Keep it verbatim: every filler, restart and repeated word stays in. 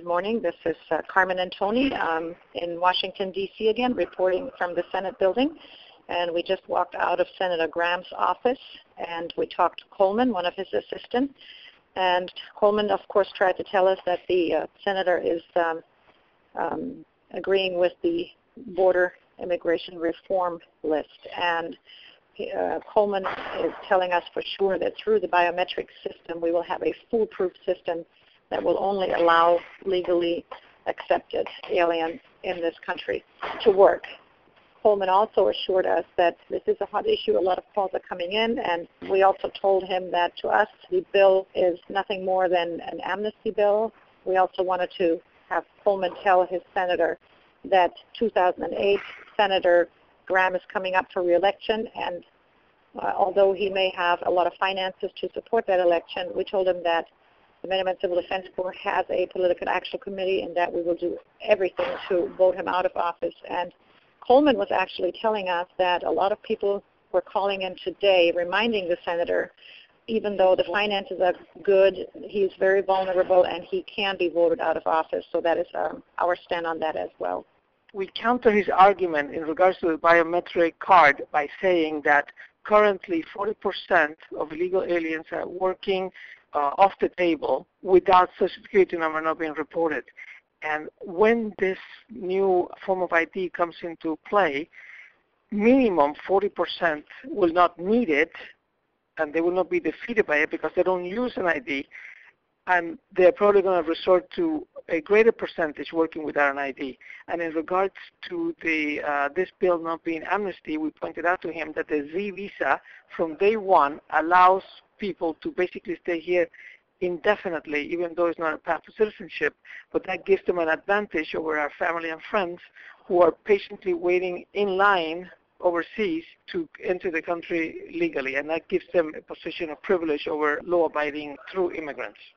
good morning. This is uh, Carmen Antoni um, in Washington, D C again, reporting from the Senate building. And we just walked out of Senator Graham's office, and we talked to Coleman, one of his assistants. And Coleman, of course, tried to tell us that the uh, senator is um, um, agreeing with the border immigration reform list. And uh, Coleman is telling us for sure that through the biometric system, we will have a foolproof system that will only allow legally accepted aliens in this country to work. Coleman also assured us that this is a hot issue. A lot of calls are coming in, and we also told him that to us the bill is nothing more than an amnesty bill. We also wanted to have Coleman tell his senator that two thousand eight Senator Graham is coming up for re-election, and uh, although he may have a lot of finances to support that election, we told him that the Minimum Civil Defense Corps has a political action committee and that we will do everything to vote him out of office. And Coleman was actually telling us that a lot of people were calling in today reminding the senator, even though the finances are good, he's very vulnerable and he can be voted out of office. So that is um, our stand on that as well. We counter his argument in regards to the biometric card by saying that currently forty percent of illegal aliens are working uh, off the table without Social Security number not being reported. And when this new form of I D comes into play, minimum forty percent will not need it, and they will not be defeated by it because they don't use an I D, and they're probably going to resort to a greater percentage working without an I D. And in regards to the uh, this bill not being amnesty, we pointed out to him that the Z visa from day one allows people to basically stay here indefinitely, even though it's not a path to citizenship, but that gives them an advantage over our family and friends who are patiently waiting in line overseas to enter the country legally, and that gives them a position of privilege over law-abiding true immigrants.